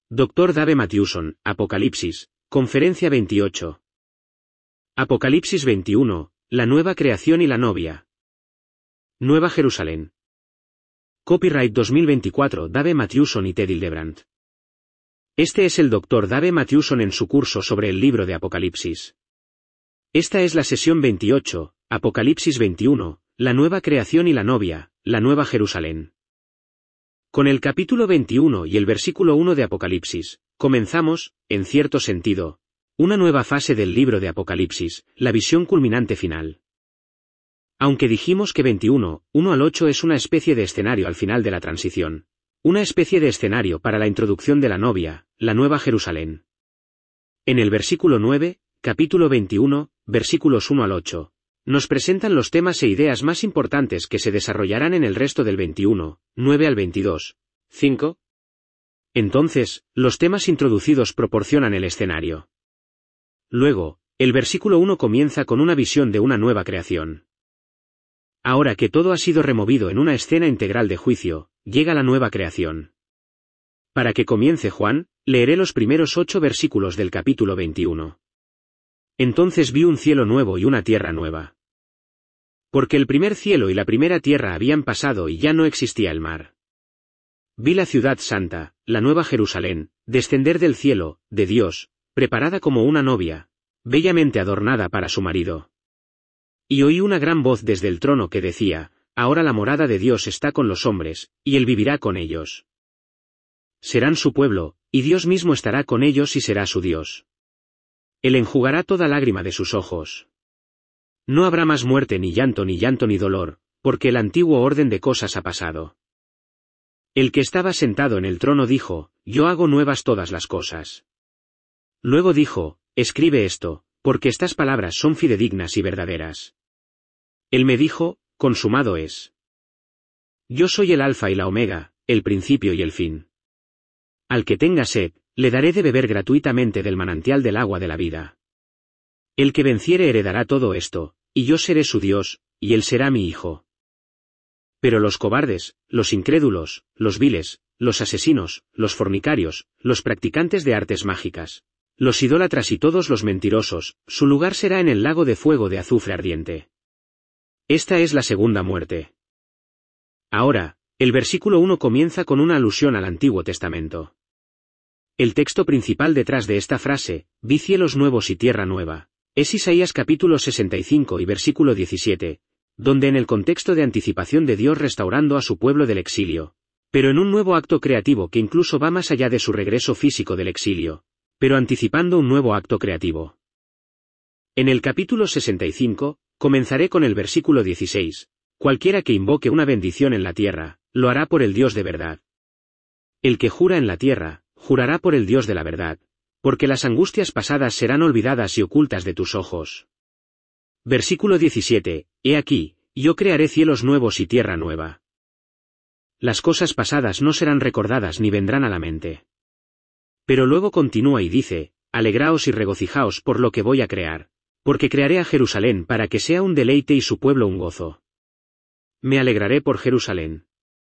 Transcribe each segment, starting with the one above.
Dr. Dave Matthewson, Apocalipsis, Conferencia 28. Apocalipsis 21, la nueva creación y la novia. Nueva Jerusalén. Copyright 2024 Dave Matthewson y Ted Hildebrandt. Este es el Dr. Dave Matthewson en su curso sobre el libro de Apocalipsis. Esta es la sesión 28, Apocalipsis 21, la nueva creación y la novia, la nueva Jerusalén. Con el capítulo 21 y el versículo 1 de Apocalipsis, comenzamos, en cierto sentido, una nueva fase del libro de Apocalipsis, la visión culminante final. Aunque dijimos que 21, 1 al 8 es una especie de escenario al final de la transición, una especie de escenario para la introducción de la novia, la nueva Jerusalén. En el versículo 9, capítulo 21, versículos 1 al 8, nos presentan los temas e ideas más importantes que se desarrollarán en el resto del 21, 9 al 22, 5. Entonces, los temas introducidos proporcionan el escenario. Luego, el versículo 1 comienza con una visión de una nueva creación. Ahora que todo ha sido removido en una escena integral de juicio, llega la nueva creación. Para que comience Juan, leeré los primeros 8 versículos del capítulo 21. Entonces vi un cielo nuevo y una tierra nueva. Porque el primer cielo y la primera tierra habían pasado y ya no existía el mar. Vi la ciudad santa, la nueva Jerusalén, descender del cielo, de Dios, preparada como una novia, bellamente adornada para su marido. Y oí una gran voz desde el trono que decía, ahora la morada de Dios está con los hombres, y Él vivirá con ellos. Serán su pueblo, y Dios mismo estará con ellos y será su Dios. Él enjugará toda lágrima de sus ojos. No habrá más muerte ni llanto ni dolor, porque el antiguo orden de cosas ha pasado. El que estaba sentado en el trono dijo, yo hago nuevas todas las cosas. Luego dijo, escribe esto, porque estas palabras son fidedignas y verdaderas. Él me dijo, consumado es. Yo soy el Alfa y la Omega, el principio y el fin. Al que tenga sed, le daré de beber gratuitamente del manantial del agua de la vida. El que venciere heredará todo esto, y yo seré su Dios, y él será mi hijo. Pero los cobardes, los incrédulos, los viles, los asesinos, los fornicarios, los practicantes de artes mágicas, los idólatras y todos los mentirosos, su lugar será en el lago de fuego de azufre ardiente. Esta es la segunda muerte. Ahora, el versículo 1 comienza con una alusión al Antiguo Testamento. El texto principal detrás de esta frase, vi cielos nuevos y tierra nueva, es Isaías capítulo 65 y versículo 17, donde en el contexto de anticipación de Dios restaurando a su pueblo del exilio, pero en un nuevo acto creativo que incluso va más allá de su regreso físico del exilio, pero anticipando un nuevo acto creativo. En el capítulo 65, comenzaré con el versículo 16, cualquiera que invoque una bendición en la tierra, lo hará por el Dios de verdad. El que jura en la tierra, jurará por el Dios de la verdad, porque las angustias pasadas serán olvidadas y ocultas de tus ojos. Versículo 17, he aquí, yo crearé cielos nuevos y tierra nueva. Las cosas pasadas no serán recordadas ni vendrán a la mente. Pero luego continúa y dice, alegraos y regocijaos por lo que voy a crear, porque crearé a Jerusalén para que sea un deleite y su pueblo un gozo. Me alegraré por Jerusalén.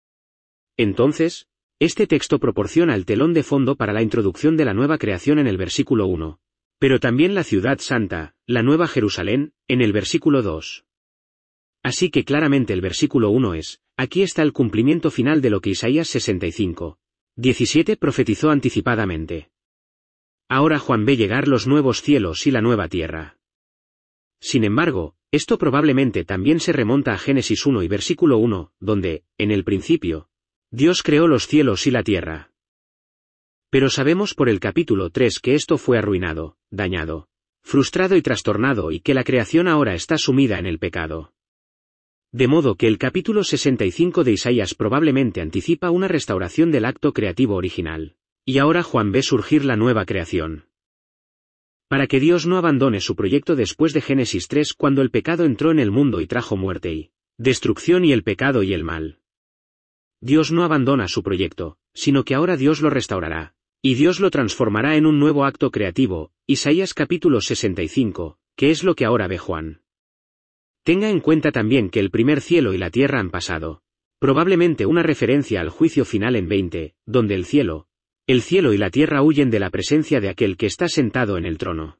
Entonces, este texto proporciona el telón de fondo para la introducción de la nueva creación en el versículo 1, pero también la ciudad santa, la nueva Jerusalén, en el versículo 2. Así que claramente el versículo 1 es, aquí está el cumplimiento final de lo que Isaías 65, 17 profetizó anticipadamente. Ahora Juan ve llegar los nuevos cielos y la nueva tierra. Sin embargo, esto probablemente también se remonta a Génesis 1 y versículo 1, donde, en el principio, Dios creó los cielos y la tierra. Pero sabemos por el capítulo 3 que esto fue arruinado, dañado, frustrado y trastornado y que la creación ahora está sumida en el pecado. De modo que el capítulo 65 de Isaías probablemente anticipa una restauración del acto creativo original. Y ahora Juan ve surgir la nueva creación. Para que Dios no abandone su proyecto después de Génesis 3 cuando el pecado entró en el mundo y trajo muerte y destrucción y el pecado y el mal. Dios no abandona su proyecto, sino que ahora Dios lo restaurará, y Dios lo transformará en un nuevo acto creativo, Isaías capítulo 65, que es lo que ahora ve Juan. Tenga en cuenta también que el primer cielo y la tierra han pasado, probablemente una referencia al juicio final en 20, donde el cielo, El cielo y la tierra huyen de la presencia de aquel que está sentado en el trono.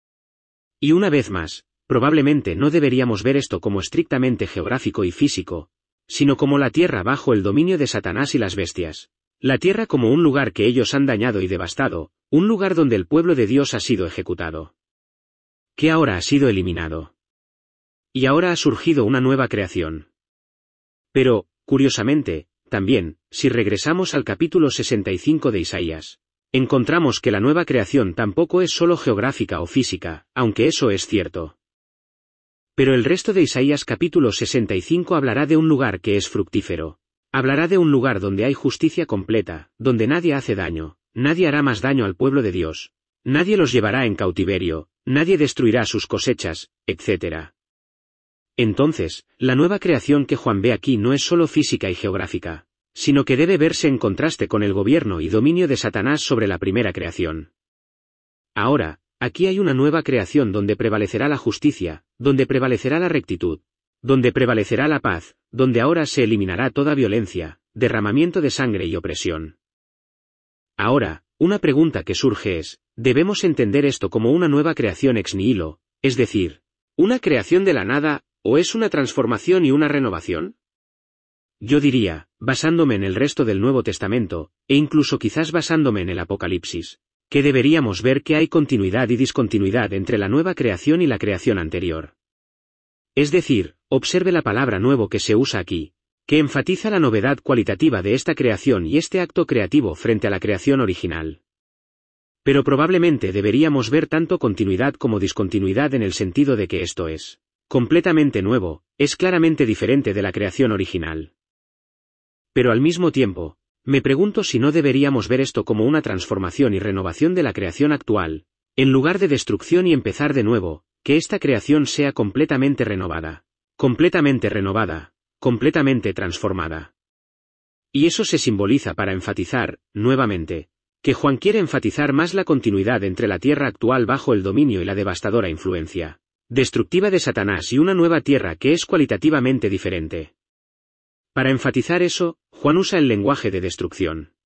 Y una vez más, probablemente no deberíamos ver esto como estrictamente geográfico y físico, sino como la tierra bajo el dominio de Satanás y las bestias. La tierra como un lugar que ellos han dañado y devastado, un lugar donde el pueblo de Dios ha sido ejecutado. Que ahora ha sido eliminado. Y ahora ha surgido una nueva creación. Pero, curiosamente, también, si regresamos al capítulo 65 de Isaías, encontramos que la nueva creación tampoco es solo geográfica o física, aunque eso es cierto. Pero el resto de Isaías capítulo 65 hablará de un lugar que es fructífero. Hablará de un lugar donde hay justicia completa, donde nadie hace daño, nadie hará más daño al pueblo de Dios, nadie los llevará en cautiverio, nadie destruirá sus cosechas, etc. Entonces, la nueva creación que Juan ve aquí no es solo física y geográfica, sino que debe verse en contraste con el gobierno y dominio de Satanás sobre la primera creación. Ahora, aquí hay una nueva creación donde prevalecerá la justicia, donde prevalecerá la rectitud, donde prevalecerá la paz, donde ahora se eliminará toda violencia, derramamiento de sangre y opresión. Ahora, una pregunta que surge es, ¿debemos entender esto como una nueva creación ex nihilo, es decir, una creación de la nada, o es una transformación y una renovación? Yo diría, basándome en el resto del Nuevo Testamento, e incluso quizás basándome en el Apocalipsis, que deberíamos ver que hay continuidad y discontinuidad entre la nueva creación y la creación anterior. Es decir, observe la palabra nuevo que se usa aquí, que enfatiza la novedad cualitativa de esta creación y este acto creativo frente a la creación original. Pero probablemente deberíamos ver tanto continuidad como discontinuidad en el sentido de que esto es completamente nuevo, es claramente diferente de la creación original. Pero al mismo tiempo, me pregunto si no deberíamos ver esto como una transformación y renovación de la creación actual, en lugar de destrucción y empezar de nuevo, que esta creación sea completamente renovada, completamente transformada. Y eso se simboliza para enfatizar, nuevamente, que Juan quiere enfatizar más la continuidad entre la tierra actual bajo el dominio y la devastadora influencia destructiva de Satanás y una nueva tierra que es cualitativamente diferente. Para enfatizar eso, Juan usa el lenguaje de destrucción.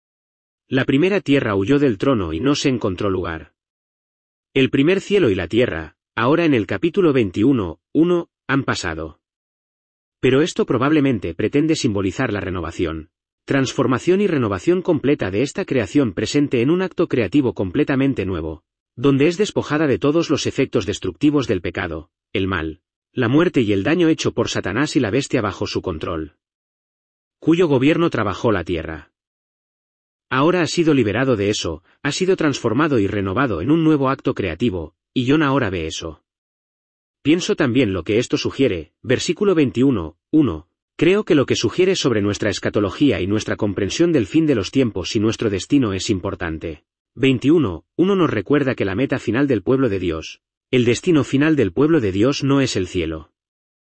La primera tierra huyó del trono y no se encontró lugar. El primer cielo y la tierra, ahora en el capítulo 21:1, han pasado. Pero esto probablemente pretende simbolizar la renovación, transformación y renovación completa de esta creación presente en un acto creativo completamente nuevo, donde es despojada de todos los efectos destructivos del pecado, el mal, la muerte y el daño hecho por Satanás y la bestia bajo su control, cuyo gobierno trabajó la tierra. Ahora ha sido liberado de eso, ha sido transformado y renovado en un nuevo acto creativo, y John ahora ve eso. Pienso también lo que esto sugiere, versículo 21:1, creo que lo que sugiere sobre nuestra escatología y nuestra comprensión del fin de los tiempos y nuestro destino es importante. 21:1 nos recuerda que la meta final del pueblo de Dios, el destino final del pueblo de Dios no es el cielo.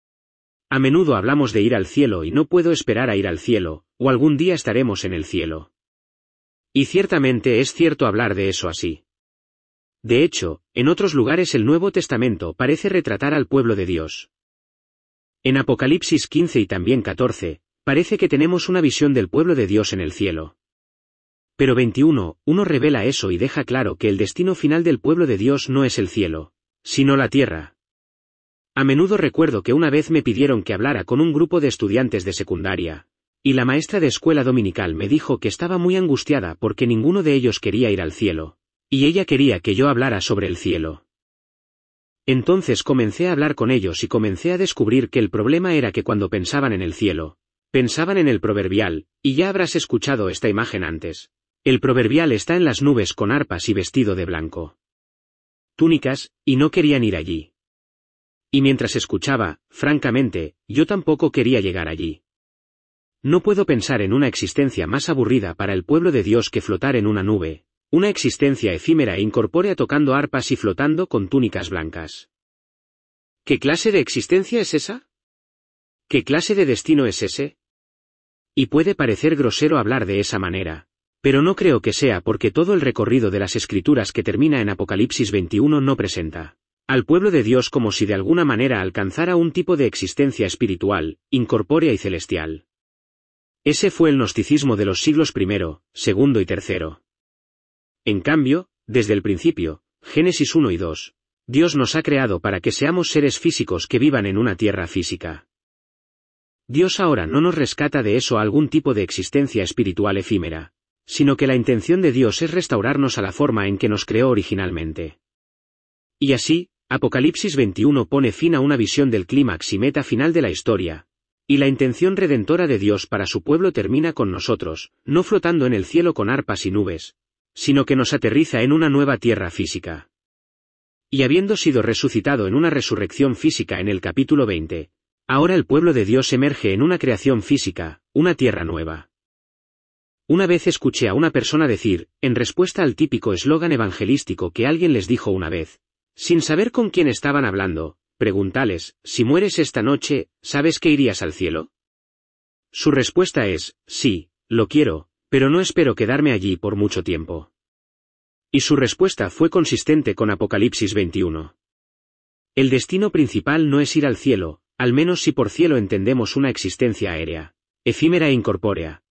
A menudo hablamos de ir al cielo y no puedo esperar a ir al cielo, o algún día estaremos en el cielo. Y ciertamente es cierto hablar de eso así. De hecho, en otros lugares el Nuevo Testamento parece retratar al pueblo de Dios. En Apocalipsis 15 y también 14, parece que tenemos una visión del pueblo de Dios en el cielo. Pero 21:1 revela eso y deja claro que el destino final del pueblo de Dios no es el cielo, sino la tierra. A menudo recuerdo que una vez me pidieron que hablara con un grupo de estudiantes de secundaria, y la maestra de escuela dominical me dijo que estaba muy angustiada porque ninguno de ellos quería ir al cielo, y ella quería que yo hablara sobre el cielo. Entonces comencé a hablar con ellos y comencé a descubrir que el problema era que cuando pensaban en el cielo, pensaban en el proverbial, y ya habrás escuchado esta imagen antes. El proverbial está en las nubes con arpas y vestido de blanco. Túnicas, y no querían ir allí. Y mientras escuchaba, francamente, yo tampoco quería llegar allí. No puedo pensar en una existencia más aburrida para el pueblo de Dios que flotar en una nube, una existencia efímera e incorpórea tocando arpas y flotando con túnicas blancas. ¿Qué clase de existencia es esa? ¿Qué clase de destino es ese? Y puede parecer grosero hablar de esa manera, pero no creo que sea porque todo el recorrido de las Escrituras que termina en Apocalipsis 21 no presenta al pueblo de Dios como si de alguna manera alcanzara un tipo de existencia espiritual, incorpórea y celestial. Ese fue el gnosticismo de los siglos I, II y III. En cambio, desde el principio, Génesis 1 y 2, Dios nos ha creado para que seamos seres físicos que vivan en una tierra física. Dios ahora no nos rescata de eso a algún tipo de existencia espiritual efímera, sino que la intención de Dios es restaurarnos a la forma en que nos creó originalmente. Y así, Apocalipsis 21 pone fin a una visión del clímax y meta final de la historia, y la intención redentora de Dios para su pueblo termina con nosotros, no flotando en el cielo con arpas y nubes, sino que nos aterriza en una nueva tierra física. Y habiendo sido resucitado en una resurrección física en el capítulo 20, ahora el pueblo de Dios emerge en una creación física, una tierra nueva. Una vez escuché a una persona decir, en respuesta al típico eslogan evangelístico que alguien les dijo una vez, sin saber con quién estaban hablando, pregúntales, si mueres esta noche, ¿sabes que irías al cielo? Su respuesta es, sí, lo quiero, pero no espero quedarme allí por mucho tiempo. Y su respuesta fue consistente con Apocalipsis 21. El destino principal no es ir al cielo, al menos si por cielo entendemos una existencia aérea, efímera e incorpórea.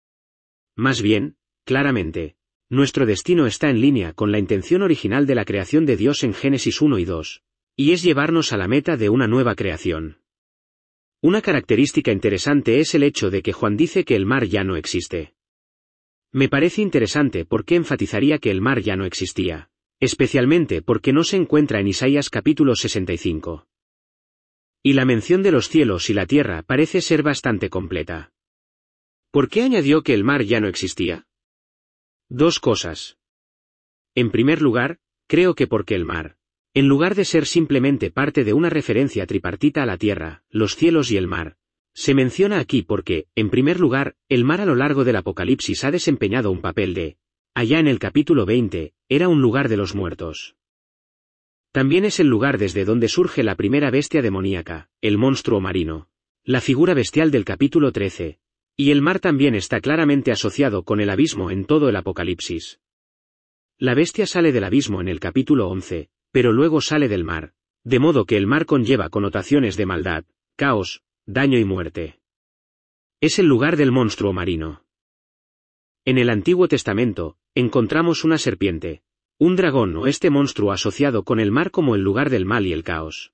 Más bien, claramente, nuestro destino está en línea con la intención original de la creación de Dios en Génesis 1 y 2, y es llevarnos a la meta de una nueva creación. Una característica interesante es el hecho de que Juan dice que el mar ya no existe. Me parece interesante porque enfatizaría que el mar ya no existía, especialmente porque no se encuentra en Isaías capítulo 65. Y la mención de los cielos y la tierra parece ser bastante completa. ¿Por qué añadió que el mar ya no existía? Dos cosas. En primer lugar, creo que porque el mar, en lugar de ser simplemente parte de una referencia tripartita a la tierra, los cielos y el mar, se menciona aquí porque, en primer lugar, el mar a lo largo del Apocalipsis ha desempeñado un papel de, allá en el capítulo 20, era un lugar de los muertos. También es el lugar desde donde surge la primera bestia demoníaca, el monstruo marino, la figura bestial del capítulo 13, y el mar también está claramente asociado con el abismo en todo el Apocalipsis. La bestia sale del abismo en el capítulo 11, pero luego sale del mar, de modo que el mar conlleva connotaciones de maldad, caos, daño y muerte. Es el lugar del monstruo marino. En el Antiguo Testamento, encontramos una serpiente, un dragón o este monstruo asociado con el mar como el lugar del mal y el caos.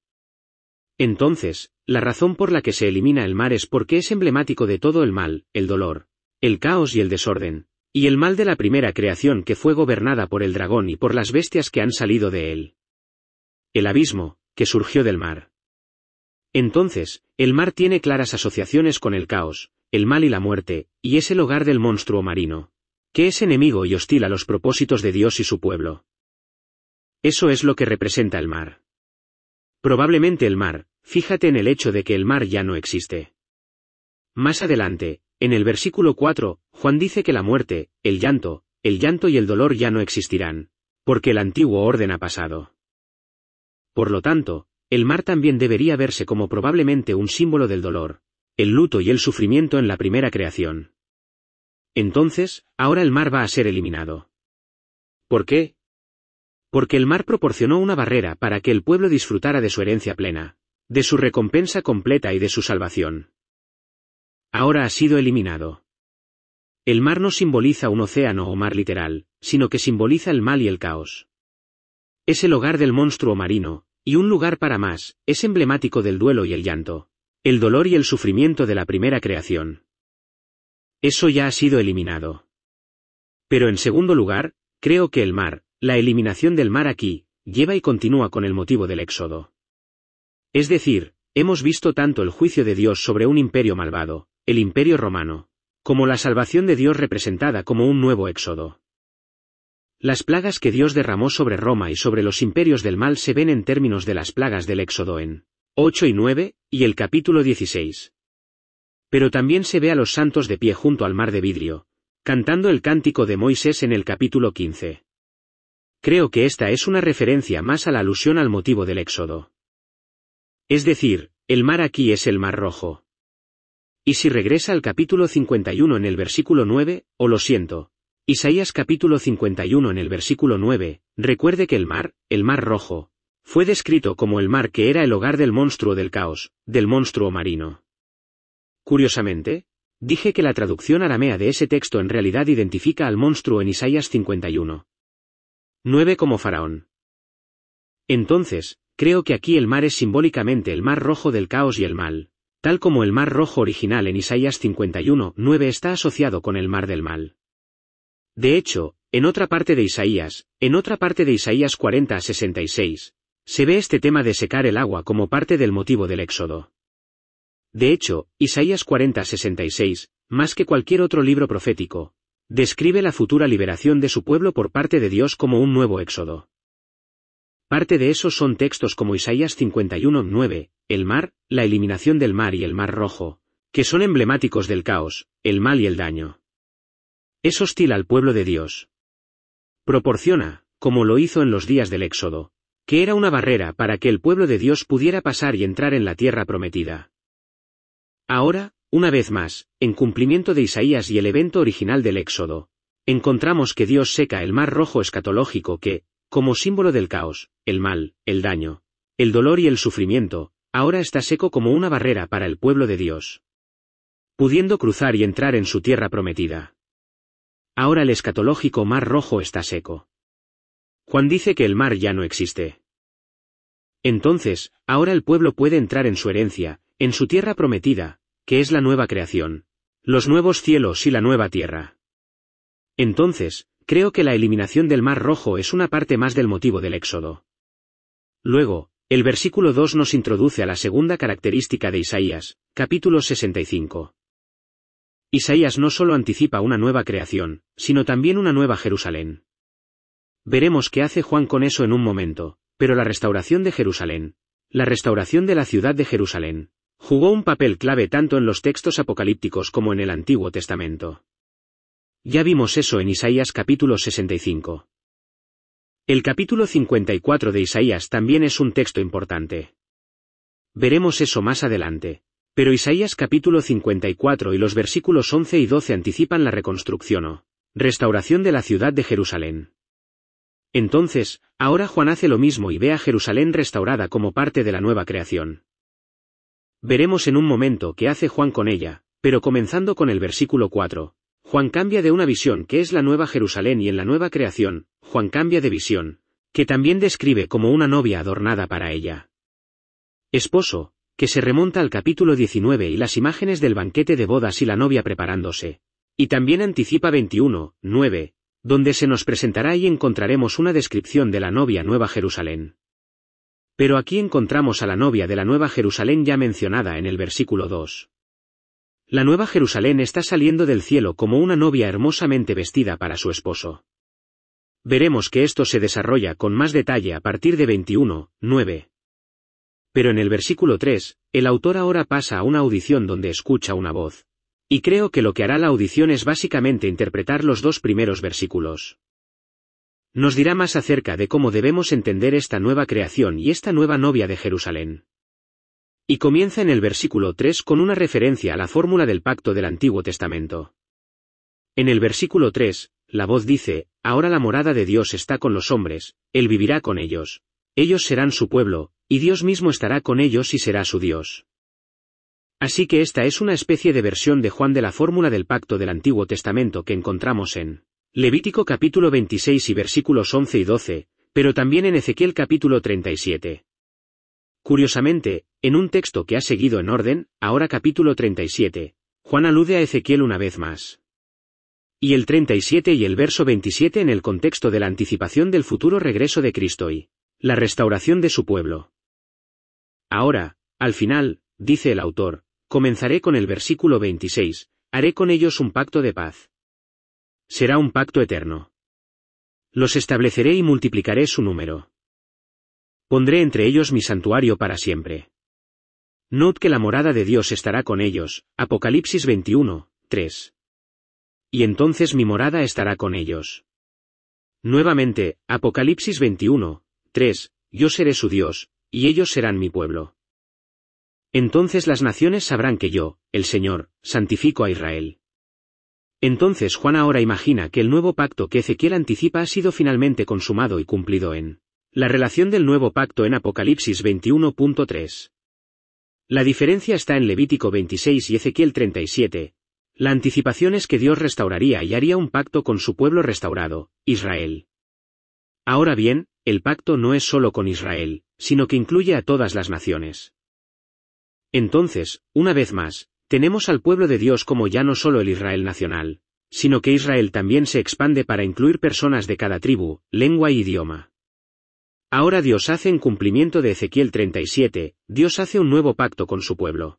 Entonces, la razón por la que se elimina el mar es porque es emblemático de todo el mal, el dolor, el caos y el desorden, y el mal de la primera creación que fue gobernada por el dragón y por las bestias que han salido de él. El abismo, que surgió del mar. Entonces, el mar tiene claras asociaciones con el caos, el mal y la muerte, y es el hogar del monstruo marino, que es enemigo y hostil a los propósitos de Dios y su pueblo. Eso es lo que representa el mar. Probablemente el mar, fíjate en el hecho de que el mar ya no existe. Más adelante, en el versículo 4, Juan dice que la muerte, el llanto y el dolor ya no existirán, porque el antiguo orden ha pasado. Por lo tanto, el mar también debería verse como probablemente un símbolo del dolor, el luto y el sufrimiento en la primera creación. Entonces, ahora el mar va a ser eliminado. ¿Por qué? Porque el mar proporcionó una barrera para que el pueblo disfrutara de su herencia plena, de su recompensa completa y de su salvación. Ahora ha sido eliminado. El mar no simboliza un océano o mar literal, sino que simboliza el mal y el caos. Es el hogar del monstruo marino, y un lugar para más, es emblemático del duelo y el llanto, el dolor y el sufrimiento de la primera creación. Eso ya ha sido eliminado. Pero en segundo lugar, creo que el mar, la eliminación del mar aquí, lleva y continúa con el motivo del Éxodo. Es decir, hemos visto tanto el juicio de Dios sobre un imperio malvado, el imperio romano, como la salvación de Dios representada como un nuevo Éxodo. Las plagas que Dios derramó sobre Roma y sobre los imperios del mal se ven en términos de las plagas del Éxodo en 8 y 9, y el capítulo 16. Pero también se ve a los santos de pie junto al mar de vidrio, cantando el cántico de Moisés en el capítulo 15. Creo que esta es una referencia más a la alusión al motivo del Éxodo. Es decir, el mar aquí es el Mar Rojo. Y si regresa al capítulo 51 en el versículo 9, lo siento, Isaías capítulo 51 en el versículo 9, recuerde que el Mar Rojo, fue descrito como el mar que era el hogar del monstruo del caos, del monstruo marino. Curiosamente, dije que la traducción aramea de ese texto en realidad identifica al monstruo en Isaías 51. 9 como Faraón. Entonces, creo que aquí el mar es simbólicamente el mar rojo del caos y el mal, tal como el mar rojo original en Isaías 51, 9 está asociado con el mar del mal. De hecho, en otra parte de Isaías 40 a 66, se ve este tema de secar el agua como parte del motivo del Éxodo. De hecho, Isaías 40 a 66, más que cualquier otro libro profético, describe la futura liberación de su pueblo por parte de Dios como un nuevo Éxodo. Parte de esos son textos como Isaías 51, 9, el mar, la eliminación del mar y el mar rojo, que son emblemáticos del caos, el mal y el daño. Es hostil al pueblo de Dios. Proporciona, como lo hizo en los días del Éxodo, que era una barrera para que el pueblo de Dios pudiera pasar y entrar en la tierra prometida. Ahora, una vez más, en cumplimiento de Isaías y el evento original del Éxodo, encontramos que Dios seca el mar rojo escatológico que, como símbolo del caos, el mal, el daño, el dolor y el sufrimiento, ahora está seco como una barrera para el pueblo de Dios, pudiendo cruzar y entrar en su tierra prometida. Ahora el escatológico mar rojo está seco. Juan dice que el mar ya no existe. Entonces, ahora el pueblo puede entrar en su herencia, en su tierra prometida, que es la nueva creación, los nuevos cielos y la nueva tierra. Entonces, creo que la eliminación del mar rojo es una parte más del motivo del Éxodo. Luego, el versículo 2 nos introduce a la segunda característica de Isaías, capítulo 65. Isaías no solo anticipa una nueva creación, sino también una nueva Jerusalén. Veremos qué hace Juan con eso en un momento, pero la restauración de Jerusalén, la restauración de la ciudad de Jerusalén, jugó un papel clave tanto en los textos apocalípticos como en el Antiguo Testamento. Ya vimos eso en Isaías capítulo 65. El capítulo 54 de Isaías también es un texto importante. Veremos eso más adelante, pero Isaías capítulo 54 y los versículos 11 y 12 anticipan la reconstrucción o restauración de la ciudad de Jerusalén. Entonces, ahora Juan hace lo mismo y ve a Jerusalén restaurada como parte de la nueva creación. Veremos en un momento qué hace Juan con ella, pero comenzando con el versículo 4. Juan cambia de una visión que es la nueva Jerusalén y en la nueva creación, Juan cambia de visión, que también describe como una novia adornada para ella. Esposo, que se remonta al capítulo 19 y las imágenes del banquete de bodas y la novia preparándose. Y también anticipa 21, 9, donde se nos presentará y encontraremos una descripción de la novia Nueva Jerusalén. Pero aquí encontramos a la novia de la Nueva Jerusalén ya mencionada en el versículo 2. La Nueva Jerusalén está saliendo del cielo como una novia hermosamente vestida para su esposo. Veremos que esto se desarrolla con más detalle a partir de 21, 9. Pero en el versículo 3, el autor ahora pasa a una audición donde escucha una voz. Y creo que lo que hará la audición es básicamente interpretar los dos primeros versículos. Nos dirá más acerca de cómo debemos entender esta nueva creación y esta nueva novia de Jerusalén. Y comienza en el versículo 3 con una referencia a la fórmula del pacto del Antiguo Testamento. En el versículo 3, la voz dice, ahora la morada de Dios está con los hombres, Él vivirá con ellos. Ellos serán su pueblo, y Dios mismo estará con ellos y será su Dios. Así que esta es una especie de versión de Juan de la fórmula del pacto del Antiguo Testamento que encontramos en Levítico capítulo 26 y versículos 11 y 12, pero también en Ezequiel capítulo 37. Curiosamente, en un texto que ha seguido en orden, ahora capítulo 37, Juan alude a Ezequiel una vez más. Y el 37 y el verso 27 en el contexto de la anticipación del futuro regreso de Cristo y la restauración de su pueblo. Ahora, al final, dice el autor, comenzaré con el versículo 26, haré con ellos un pacto de paz. Será un pacto eterno. Los estableceré y multiplicaré su número. Pondré entre ellos mi santuario para siempre. Notad que la morada de Dios estará con ellos, Apocalipsis 21, 3. Y entonces mi morada estará con ellos. Nuevamente, Apocalipsis 21, 3, yo seré su Dios, y ellos serán mi pueblo. Entonces las naciones sabrán que yo, el Señor, santifico a Israel. Entonces Juan ahora imagina que el nuevo pacto que Ezequiel anticipa ha sido finalmente consumado y cumplido en la relación del nuevo pacto en Apocalipsis 21.3. La diferencia está en Levítico 26 y Ezequiel 37. La anticipación es que Dios restauraría y haría un pacto con su pueblo restaurado, Israel. Ahora bien, el pacto no es solo con Israel, sino que incluye a todas las naciones. Entonces, una vez más, tenemos al pueblo de Dios como ya no solo el Israel nacional, sino que Israel también se expande para incluir personas de cada tribu, lengua y idioma. Ahora Dios hace en cumplimiento de Ezequiel 37, Dios hace un nuevo pacto con su pueblo.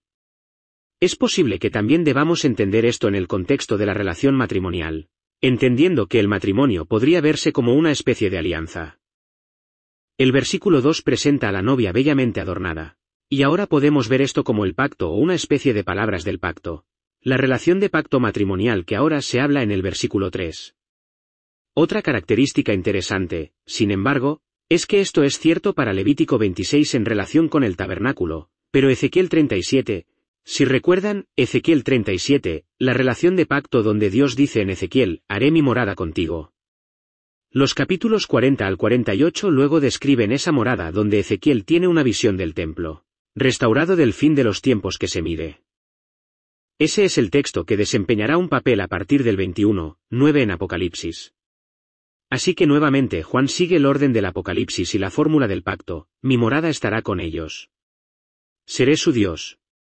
Es posible que también debamos entender esto en el contexto de la relación matrimonial, entendiendo que el matrimonio podría verse como una especie de alianza. El versículo 2 presenta a la novia bellamente adornada. Y ahora podemos ver esto como el pacto o una especie de palabras del pacto. La relación de pacto matrimonial que ahora se habla en el versículo 3. Otra característica interesante, sin embargo, es que esto es cierto para Levítico 26 en relación con el tabernáculo, pero Ezequiel 37, si recuerdan, Ezequiel 37, la relación de pacto donde Dios dice en Ezequiel, haré mi morada contigo. Los capítulos 40 al 48 luego describen esa morada donde Ezequiel tiene una visión del templo, restaurado del fin de los tiempos que se mide. Ese es el texto que desempeñará un papel a partir del 21:9 en Apocalipsis. Así que nuevamente Juan sigue el orden del Apocalipsis y la fórmula del pacto, mi morada estará con ellos. Seré su Dios.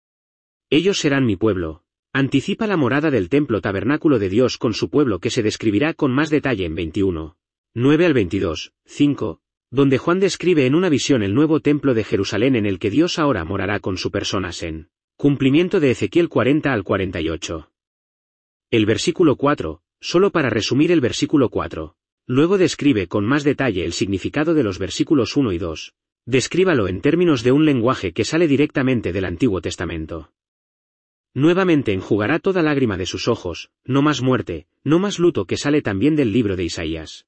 Ellos serán mi pueblo. Anticipa la morada del templo tabernáculo de Dios con su pueblo que se describirá con más detalle en 21:9 al 22:5, donde Juan describe en una visión el nuevo templo de Jerusalén en el que Dios ahora morará con su personas en cumplimiento de Ezequiel 40 al 48. El versículo 4, solo para resumir el versículo 4, luego describe con más detalle el significado de los versículos 1 y 2. Descríbalo en términos de un lenguaje que sale directamente del Antiguo Testamento. Nuevamente enjugará toda lágrima de sus ojos, no más muerte, no más luto, que sale también del libro de Isaías.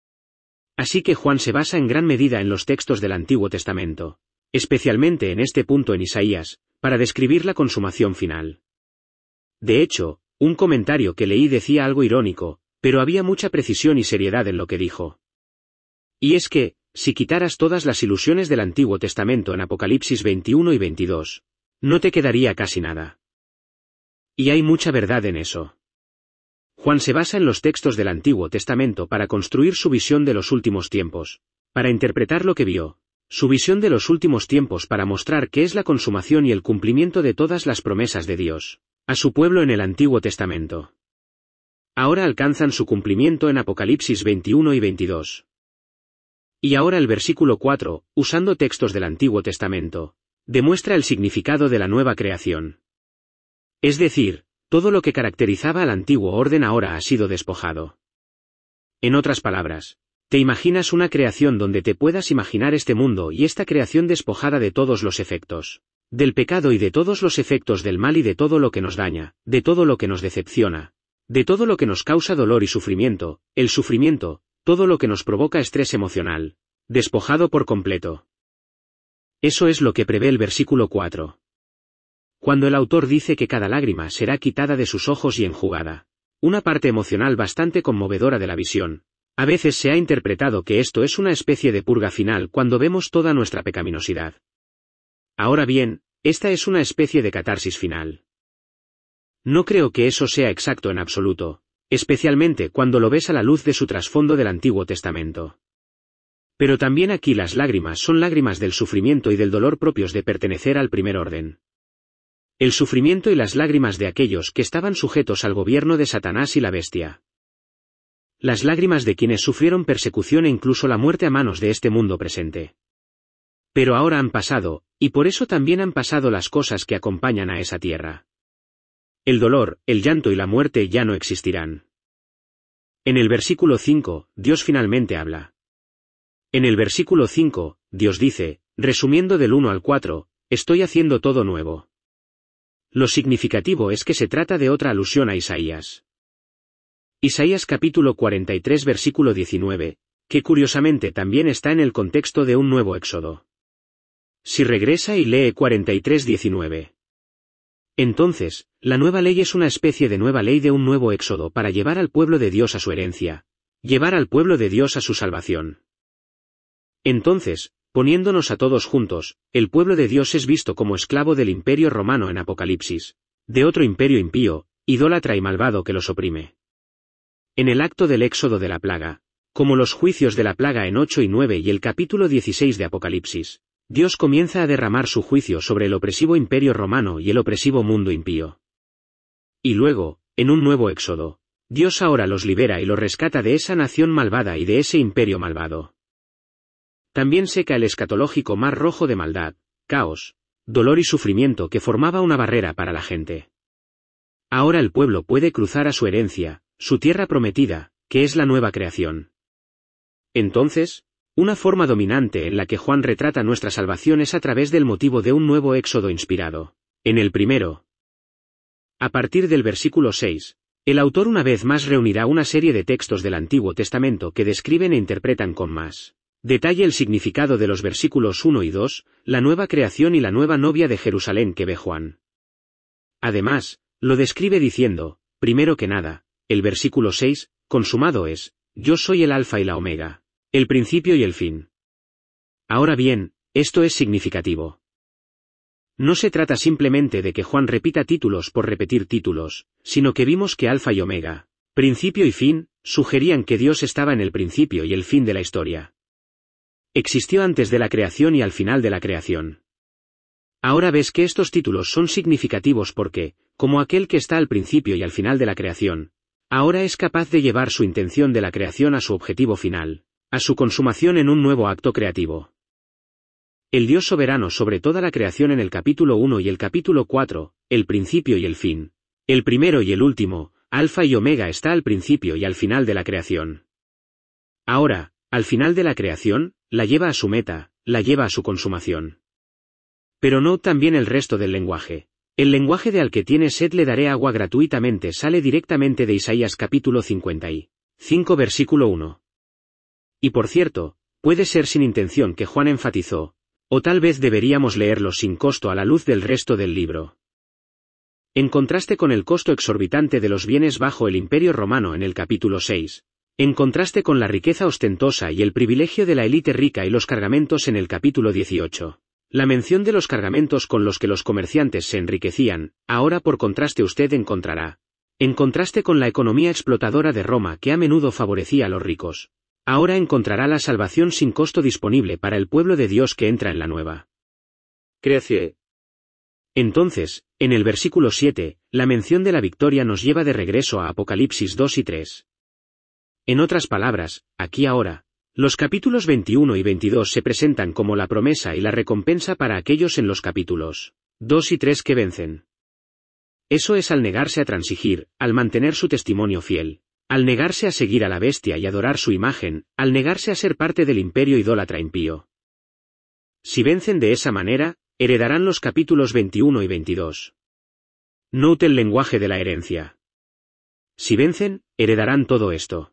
Así que Juan se basa en gran medida en los textos del Antiguo Testamento, especialmente en este punto en Isaías, para describir la consumación final. De hecho, un comentario que leí decía algo irónico, pero había mucha precisión y seriedad en lo que dijo. Y es que, si quitaras todas las ilusiones del Antiguo Testamento en Apocalipsis 21 y 22, no te quedaría casi nada. Y hay mucha verdad en eso. Juan se basa en los textos del Antiguo Testamento para construir su visión de los últimos tiempos, para interpretar lo que vio, su visión de los últimos tiempos para mostrar qué es la consumación y el cumplimiento de todas las promesas de Dios, a su pueblo en el Antiguo Testamento. Ahora alcanzan su cumplimiento en Apocalipsis 21 y 22. Y ahora el versículo 4, usando textos del Antiguo Testamento, demuestra el significado de la nueva creación. Es decir, todo lo que caracterizaba al antiguo orden ahora ha sido despojado. En otras palabras, te imaginas una creación donde te puedas imaginar este mundo y esta creación despojada de todos los efectos, del pecado y de todos los efectos del mal y de todo lo que nos daña, de todo lo que nos decepciona, de todo lo que nos causa dolor y sufrimiento, el sufrimiento, todo lo que nos provoca estrés emocional, despojado por completo. Eso es lo que prevé el versículo 4. Cuando el autor dice que cada lágrima será quitada de sus ojos y enjugada, una parte emocional bastante conmovedora de la visión, a veces se ha interpretado que esto es una especie de purga final cuando vemos toda nuestra pecaminosidad. Ahora bien, esta es una especie de catarsis final. No creo que eso sea exacto en absoluto, especialmente cuando lo ves a la luz de su trasfondo del Antiguo Testamento. Pero también aquí las lágrimas son lágrimas del sufrimiento y del dolor propios de pertenecer al primer orden. El sufrimiento y las lágrimas de aquellos que estaban sujetos al gobierno de Satanás y la bestia. Las lágrimas de quienes sufrieron persecución e incluso la muerte a manos de este mundo presente. Pero ahora han pasado, y por eso también han pasado las cosas que acompañan a esa tierra. El dolor, el llanto y la muerte ya no existirán. En el versículo 5, Dios finalmente habla. En el versículo 5, Dios dice, resumiendo del 1 al 4, estoy haciendo todo nuevo. Lo significativo es que se trata de otra alusión a Isaías. Isaías capítulo 43 versículo 19, que curiosamente también está en el contexto de un nuevo éxodo. Si regresa y lee 43:19. Entonces, la nueva ley es una especie de nueva ley de un nuevo éxodo para llevar al pueblo de Dios a su herencia, llevar al pueblo de Dios a su salvación. Entonces, poniéndonos a todos juntos, el pueblo de Dios es visto como esclavo del imperio romano en Apocalipsis, de otro imperio impío, idólatra y malvado que los oprime. En el acto del éxodo de la plaga, Como los juicios de la plaga en 8 y 9 y el capítulo 16 de Apocalipsis, Dios comienza a derramar su juicio sobre el opresivo imperio romano y el opresivo mundo impío. Y luego, en un nuevo éxodo, Dios ahora los libera y los rescata de esa nación malvada y de ese imperio malvado. También seca el escatológico mar rojo de maldad, caos, dolor y sufrimiento que formaba una barrera para la gente. Ahora el pueblo puede cruzar a su herencia, su tierra prometida, que es la nueva creación. Entonces, una forma dominante en la que Juan retrata nuestra salvación es a través del motivo de un nuevo éxodo inspirado. En el primero, a partir del versículo 6, el autor una vez más reunirá una serie de textos del Antiguo Testamento que describen e interpretan con más detalle el significado de los versículos 1 y 2, la nueva creación y la nueva novia de Jerusalén que ve Juan. Además, lo describe diciendo, primero que nada, el versículo 6, consumado es, yo soy el alfa y la omega, el principio y el fin. Ahora bien, esto es significativo. No se trata simplemente de que Juan repita títulos por repetir títulos, sino que vimos que alfa y omega, principio y fin, sugerían que Dios estaba en el principio y el fin de la historia. Existió antes de la creación y al final de la creación. Ahora ves que estos títulos son significativos porque, como aquel que está al principio y al final de la creación, ahora es capaz de llevar su intención de la creación a su objetivo final, a su consumación en un nuevo acto creativo. El Dios soberano sobre toda la creación en el capítulo 1 y el capítulo 4, el principio y el fin, el primero y el último, alfa y omega está al principio y al final de la creación. Ahora, al final de la creación, la lleva a su meta, la lleva a su consumación. Pero no también el resto del lenguaje. El lenguaje de al que tiene sed le daré agua gratuitamente sale directamente de Isaías capítulo 55 versículo 1. Y por cierto, puede ser sin intención que Juan enfatizó, o tal vez deberíamos leerlos sin costo a la luz del resto del libro. En contraste con el costo exorbitante de los bienes bajo el Imperio Romano en el capítulo 6, en contraste con la riqueza ostentosa y el privilegio de la élite rica y los cargamentos en el capítulo 18. La mención de los cargamentos con los que los comerciantes se enriquecían, ahora por contraste usted encontrará. En contraste con la economía explotadora de Roma que a menudo favorecía a los ricos, ahora encontrará la salvación sin costo disponible para el pueblo de Dios que entra en la nueva creación. Entonces, en el versículo 7, la mención de la victoria nos lleva de regreso a Apocalipsis 2 y 3. En otras palabras, aquí ahora, los capítulos 21 y 22 se presentan como la promesa y la recompensa para aquellos en los capítulos 2 y 3 que vencen. Eso es al negarse a transigir, al mantener su testimonio fiel, al negarse a seguir a la bestia y adorar su imagen, al negarse a ser parte del imperio idólatra impío. Si vencen de esa manera, heredarán los capítulos 21 y 22. Note el lenguaje de la herencia. Si vencen, heredarán todo esto.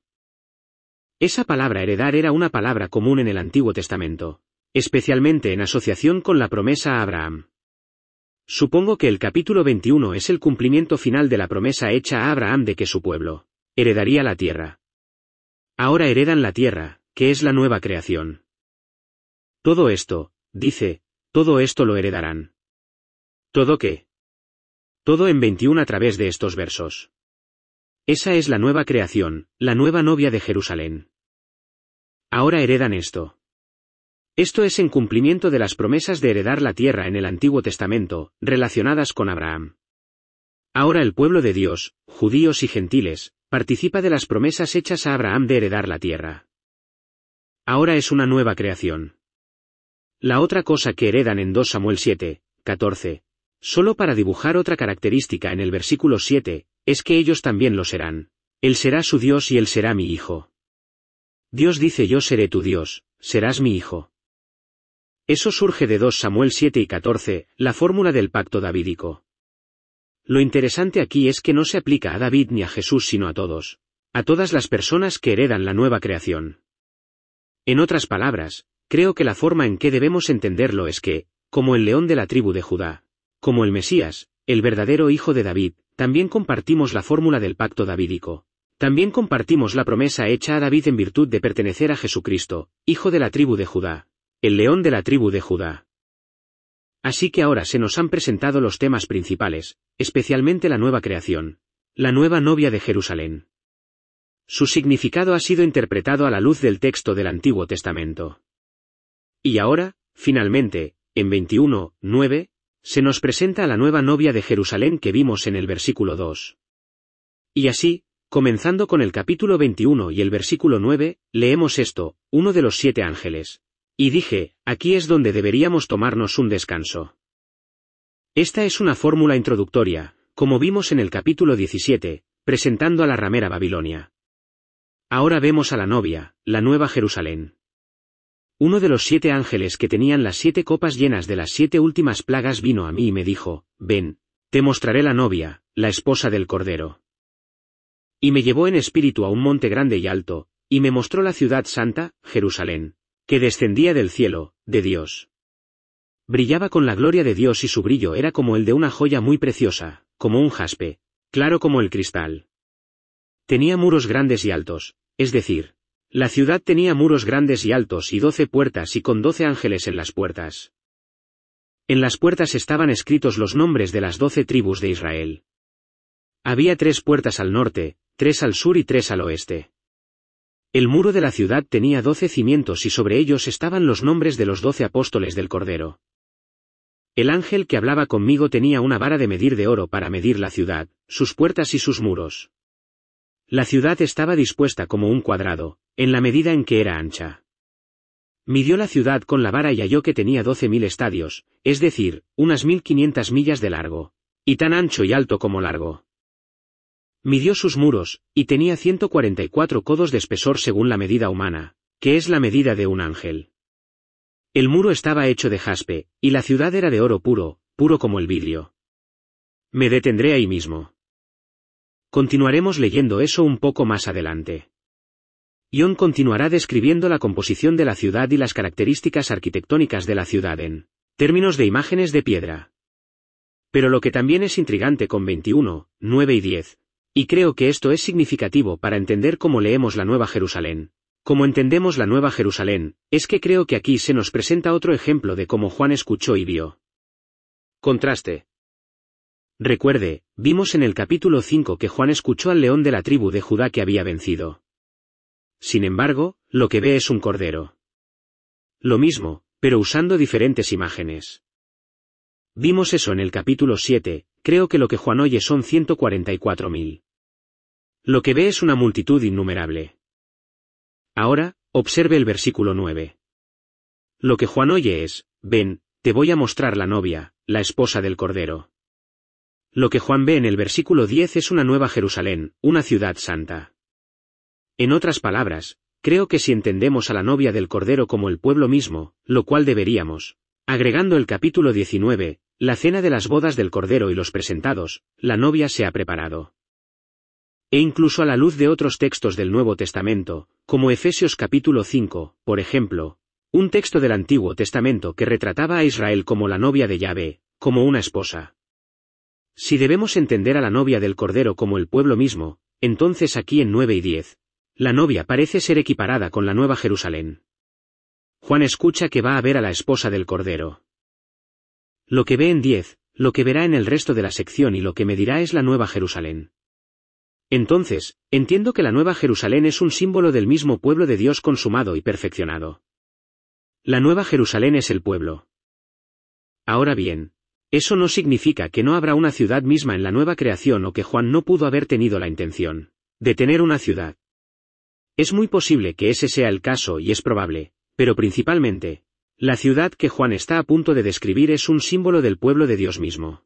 Esa palabra heredar era una palabra común en el Antiguo Testamento, especialmente en asociación con la promesa a Abraham. Supongo que el capítulo 21 es el cumplimiento final de la promesa hecha a Abraham de que su pueblo heredaría la tierra. Ahora heredan la tierra, que es la nueva creación. Todo esto, dice, todo esto lo heredarán. ¿Todo qué? Todo en 21 a través de estos versos. Esa es la nueva creación, la nueva novia de Jerusalén. Ahora heredan esto. Esto es en cumplimiento de las promesas de heredar la tierra en el Antiguo Testamento, relacionadas con Abraham. Ahora el pueblo de Dios, judíos y gentiles, participa de las promesas hechas a Abraham de heredar la tierra. Ahora es una nueva creación. La otra cosa que heredan en 2 Samuel 7, 14, solo para dibujar otra característica en el versículo 7, es que ellos también lo serán. Él será su Dios y él será mi hijo. Dios dice yo seré tu Dios, serás mi hijo. Eso surge de 2 Samuel 7 y 14, la fórmula del pacto davídico. Lo interesante aquí es que no se aplica a David ni a Jesús sino a todos, a todas las personas que heredan la nueva creación. En otras palabras, creo que la forma en que debemos entenderlo es que, como el león de la tribu de Judá, como el Mesías, el verdadero hijo de David, también compartimos la fórmula del pacto davídico. También compartimos la promesa hecha a David en virtud de pertenecer a Jesucristo, hijo de la tribu de Judá, el león de la tribu de Judá. Así que ahora se nos han presentado los temas principales, especialmente la nueva creación, la nueva novia de Jerusalén. su significado ha sido interpretado a la luz del texto del Antiguo Testamento. Y ahora, finalmente, en 21:9, se nos presenta a la nueva novia de Jerusalén que vimos en el versículo 2. Y así, comenzando con el capítulo 21 y el versículo 9, leemos esto: uno de los 7 ángeles. Y dije, aquí es donde deberíamos tomarnos un descanso. Esta es una fórmula introductoria, como vimos en el capítulo 17, presentando a la ramera Babilonia. Ahora vemos a la novia, la nueva Jerusalén. Uno de los 7 ángeles que tenían las 7 copas llenas de las 7 últimas plagas vino a mí y me dijo, ven, te mostraré la novia, la esposa del Cordero. Y me llevó en espíritu a un monte grande y alto, y me mostró la ciudad santa, Jerusalén, que descendía del cielo, de Dios. Brillaba con la gloria de Dios y su brillo era como el de una joya muy preciosa, como un jaspe, claro como el cristal. Tenía muros grandes y altos, es decir, la ciudad tenía muros grandes y altos y 12 puertas y con 12 ángeles en las puertas. En las puertas estaban escritos los nombres de las 12 tribus de Israel. Había 3 puertas al norte, 3 al sur y 3 al oeste. El muro de la ciudad tenía 12 cimientos y sobre ellos estaban los nombres de los 12 apóstoles del Cordero. El ángel que hablaba conmigo tenía una vara de medir de oro para medir la ciudad, sus puertas y sus muros. La ciudad estaba dispuesta como un cuadrado, en la medida en que era ancha. Midió la ciudad con la vara y halló que tenía 12.000 estadios, es decir, unas 1.500 millas de largo, y tan ancho y alto como largo. Midió sus muros, y tenía 144 codos de espesor según la medida humana, que es la medida de un ángel. El muro estaba hecho de jaspe, y la ciudad era de oro puro, puro como el vidrio. Me detendré ahí mismo. Continuaremos leyendo eso un poco más adelante. John continuará describiendo la composición de la ciudad y las características arquitectónicas de la ciudad en términos de imágenes de piedra. Pero lo que también es intrigante con 21, 9 y 10, y creo que esto es significativo para entender cómo leemos la Nueva Jerusalén, cómo entendemos la Nueva Jerusalén, es que creo que aquí se nos presenta otro ejemplo de cómo Juan escuchó y vio. Contraste. Recuerde, vimos en el capítulo 5 que Juan escuchó al león de la tribu de Judá que había vencido. Sin embargo, lo que ve es un cordero. Lo mismo, pero usando diferentes imágenes. Vimos eso en el capítulo 7, creo que lo que Juan oye son 144.000. Lo que ve es una multitud innumerable. Ahora, observe el versículo 9. Lo que Juan oye es, ven, te voy a mostrar la novia, la esposa del Cordero. Lo que Juan ve en el versículo 10 es una nueva Jerusalén, una ciudad santa. En otras palabras, creo que si entendemos a la novia del Cordero como el pueblo mismo, lo cual deberíamos, agregando el capítulo 19, la cena de las bodas del Cordero y los presentados, la novia se ha preparado. E incluso a la luz de otros textos del Nuevo Testamento, como Efesios capítulo 5, por ejemplo, un texto del Antiguo Testamento que retrataba a Israel como la novia de Yahvé, como una esposa. Si debemos entender a la novia del Cordero como el pueblo mismo, entonces aquí en 9 y 10, la novia parece ser equiparada con la Nueva Jerusalén. Juan escucha que va a ver a la esposa del Cordero. Lo que ve en 10, lo que verá en el resto de la sección y lo que me dirá es la Nueva Jerusalén. Entonces, entiendo que la Nueva Jerusalén es un símbolo del mismo pueblo de Dios consumado y perfeccionado. La Nueva Jerusalén es el pueblo. Ahora bien, eso no significa que no habrá una ciudad misma en la nueva creación o que Juan no pudo haber tenido la intención de tener una ciudad. Es muy posible que ese sea el caso y es probable, pero principalmente, la ciudad que Juan está a punto de describir es un símbolo del pueblo de Dios mismo.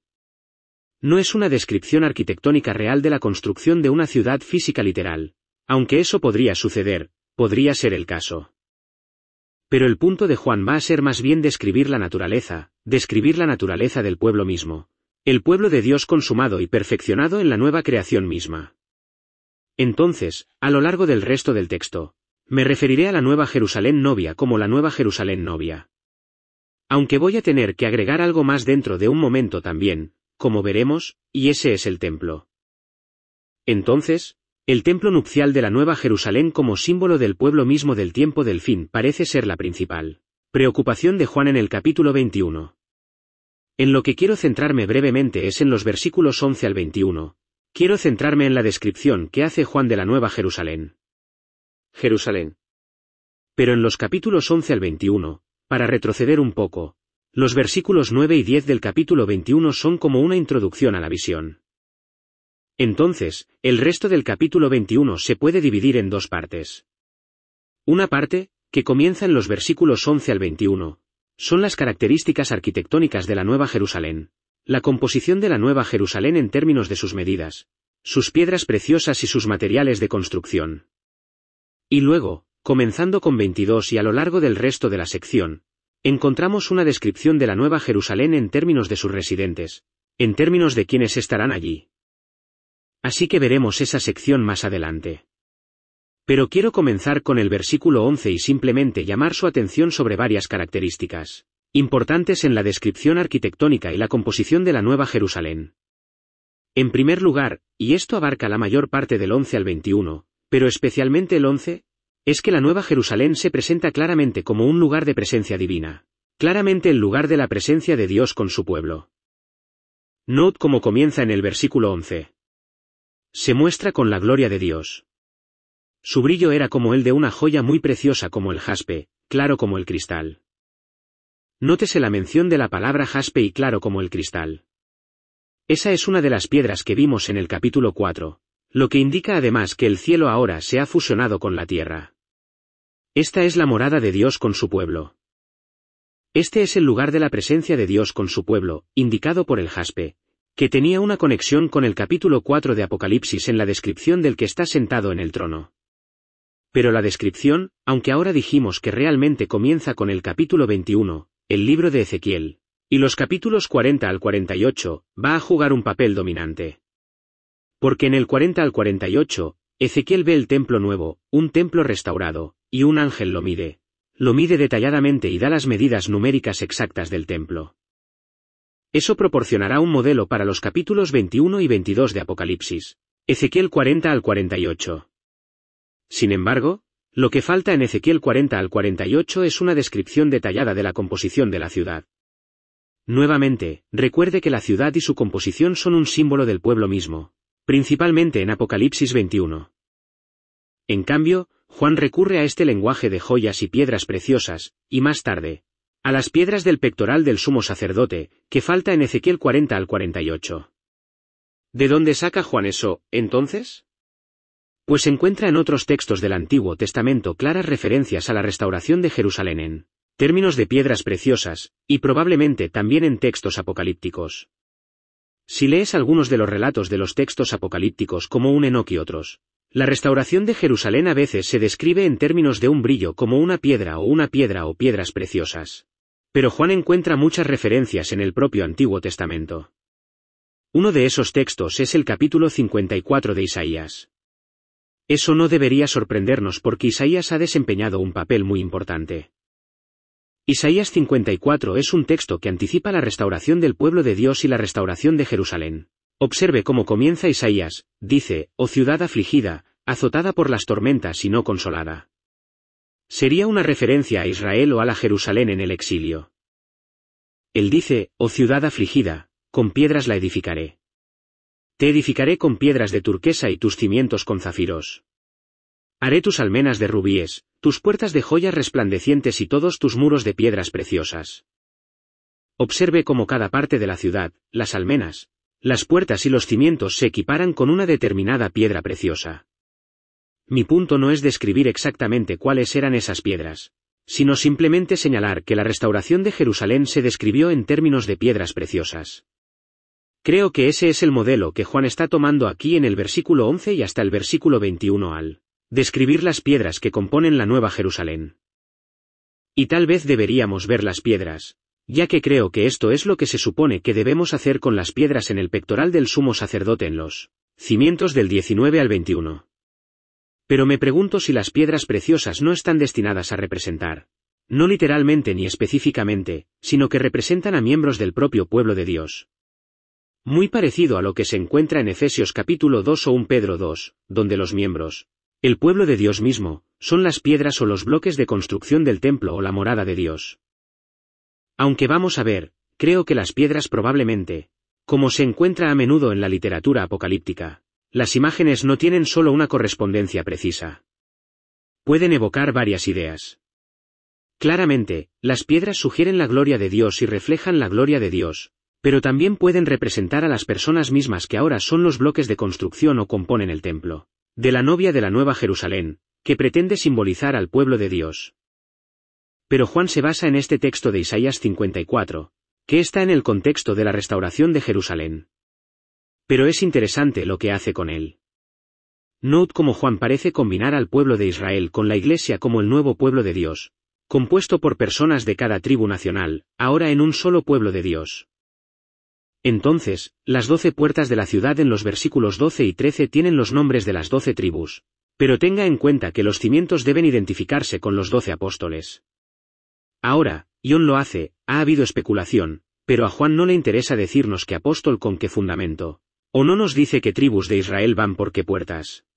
No es una descripción arquitectónica real de la construcción de una ciudad física literal, aunque eso podría suceder, podría ser el caso. Pero el punto de Juan va a ser más bien describir la naturaleza del pueblo mismo, el pueblo de Dios consumado y perfeccionado en la nueva creación misma. Entonces, a lo largo del resto del texto, me referiré a la Nueva Jerusalén novia como la Nueva Jerusalén novia. Aunque voy a tener que agregar algo más dentro de un momento también, como veremos, y ese es el templo. Entonces, el templo nupcial de la Nueva Jerusalén como símbolo del pueblo mismo del tiempo del fin parece ser la principal preocupación de Juan en el capítulo 21. En lo que quiero centrarme brevemente es en los versículos 11 al 21, quiero centrarme en la descripción que hace Juan de la Nueva Jerusalén. Jerusalén. Pero en los capítulos 11 al 21, para retroceder un poco, los versículos 9 y 10 del capítulo 21 son como una introducción a la visión. Entonces, el resto del capítulo 21 se puede dividir en dos partes. Una parte, que comienza en los versículos 11 al 21, son las características arquitectónicas de la Nueva Jerusalén, la composición de la Nueva Jerusalén en términos de sus medidas, sus piedras preciosas y sus materiales de construcción. Y luego, comenzando con 22 y a lo largo del resto de la sección, encontramos una descripción de la Nueva Jerusalén en términos de sus residentes, en términos de quienes estarán allí. Así que veremos esa sección más adelante. Pero quiero comenzar con el versículo 11 y simplemente llamar su atención sobre varias características importantes en la descripción arquitectónica y la composición de la Nueva Jerusalén. En primer lugar, y esto abarca la mayor parte del 11 al 21, pero especialmente el 11, es que la Nueva Jerusalén se presenta claramente como un lugar de presencia divina, claramente el lugar de la presencia de Dios con su pueblo. Notad cómo comienza en el versículo 11. Se muestra con la gloria de Dios. Su brillo era como el de una joya muy preciosa como el jaspe, claro como el cristal. Nótese la mención de la palabra jaspe y claro como el cristal. Esa es una de las piedras que vimos en el capítulo 4, lo que indica además que el cielo ahora se ha fusionado con la tierra. Esta es la morada de Dios con su pueblo. Este es el lugar de la presencia de Dios con su pueblo, indicado por el jaspe, que tenía una conexión con el capítulo 4 de Apocalipsis en la descripción del que está sentado en el trono. Pero la descripción, aunque ahora dijimos que realmente comienza con el capítulo 21, el libro de Ezequiel, y los capítulos 40 al 48, va a jugar un papel dominante. Porque en el 40 al 48, Ezequiel ve el templo nuevo, un templo restaurado, y un ángel lo mide detalladamente y da las medidas numéricas exactas del templo. Eso proporcionará un modelo para los capítulos 21 y 22 de Apocalipsis, Ezequiel 40 al 48. Sin embargo, lo que falta en Ezequiel 40 al 48 es una descripción detallada de la composición de la ciudad. Nuevamente, recuerde que la ciudad y su composición son un símbolo del pueblo mismo, principalmente en Apocalipsis 21. En cambio, Juan recurre a este lenguaje de joyas y piedras preciosas, y más tarde, a las piedras del pectoral del sumo sacerdote, que falta en Ezequiel 40 al 48. ¿De dónde saca Juan eso, entonces? Pues se encuentra en otros textos del Antiguo Testamento claras referencias a la restauración de Jerusalén en términos de piedras preciosas, y probablemente también en textos apocalípticos. Si lees algunos de los relatos de los textos apocalípticos como un Enoc y otros, la restauración de Jerusalén a veces se describe en términos de un brillo como una piedra o piedras preciosas. Pero Juan encuentra muchas referencias en el propio Antiguo Testamento. Uno de esos textos es el capítulo 54 de Isaías. Eso no debería sorprendernos porque Isaías ha desempeñado un papel muy importante. Isaías 54 es un texto que anticipa la restauración del pueblo de Dios y la restauración de Jerusalén. Observe cómo comienza Isaías, dice, «Oh ciudad afligida, azotada por las tormentas y no consolada». Sería una referencia a Israel o a la Jerusalén en el exilio. Él dice, «Oh ciudad afligida, con piedras la edificaré. Te edificaré con piedras de turquesa y tus cimientos con zafiros. Haré tus almenas de rubíes, tus puertas de joyas resplandecientes y todos tus muros de piedras preciosas». Observe cómo cada parte de la ciudad, las almenas, las puertas y los cimientos se equiparan con una determinada piedra preciosa. Mi punto no es describir exactamente cuáles eran esas piedras, sino simplemente señalar que la restauración de Jerusalén se describió en términos de piedras preciosas. Creo que ese es el modelo que Juan está tomando aquí en el versículo 11 y hasta el versículo 21 al describir las piedras que componen la Nueva Jerusalén. Y tal vez deberíamos ver las piedras, ya que creo que esto es lo que se supone que debemos hacer con las piedras en el pectoral del sumo sacerdote en los cimientos del 19 al 21. Pero me pregunto si las piedras preciosas no están destinadas a representar, no literalmente ni específicamente, sino que representan a miembros del propio pueblo de Dios. Muy parecido a lo que se encuentra en Efesios capítulo 2 o 1 Pedro 2, donde los miembros, el pueblo de Dios mismo, son las piedras o los bloques de construcción del templo o la morada de Dios. Aunque vamos a ver, creo que las piedras probablemente Como se encuentra a menudo en la literatura apocalíptica, las imágenes no tienen solo una correspondencia precisa. Pueden evocar varias ideas. Claramente, las piedras sugieren la gloria de Dios y reflejan la gloria de Dios, pero también pueden representar a las personas mismas que ahora son los bloques de construcción o componen el templo de la novia de la Nueva Jerusalén, que pretende simbolizar al pueblo de Dios. Pero Juan se basa en este texto de Isaías 54, que está en el contexto de la restauración de Jerusalén. Pero es interesante lo que hace con él. Note cómo Juan parece combinar al pueblo de Israel con la Iglesia como el nuevo pueblo de Dios, compuesto por personas de cada tribu nacional, ahora en un solo pueblo de Dios. Entonces, las 12 puertas de la ciudad en los versículos 12 y 13 tienen los nombres de las 12 tribus, pero tenga en cuenta que los cimientos deben identificarse con los 12 apóstoles. Ahora, John lo hace, ha habido especulación, pero a Juan no le interesa decirnos qué apóstol con qué fundamento, o no nos dice qué tribus de Israel van por qué puertas.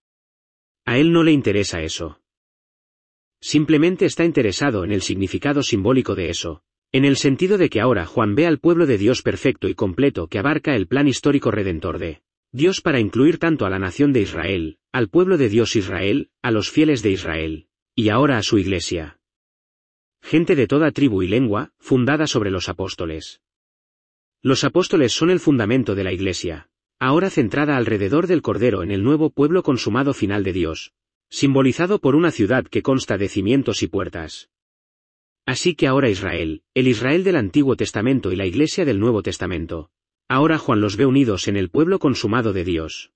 A él no le interesa eso. Simplemente está interesado en el significado simbólico de eso, en el sentido de que ahora Juan ve al pueblo de Dios perfecto y completo que abarca el plan histórico redentor de Dios para incluir tanto a la nación de Israel, al pueblo de Dios Israel, a los fieles de Israel, y ahora a su iglesia. Gente de toda tribu y lengua, fundada sobre los apóstoles. Los apóstoles son el fundamento de la iglesia, ahora centrada alrededor del Cordero en el nuevo pueblo consumado final de Dios, simbolizado por una ciudad que consta de cimientos y puertas. Así que ahora Israel, el Israel del Antiguo Testamento y la Iglesia del Nuevo Testamento, ahora Juan los ve unidos en el pueblo consumado de Dios.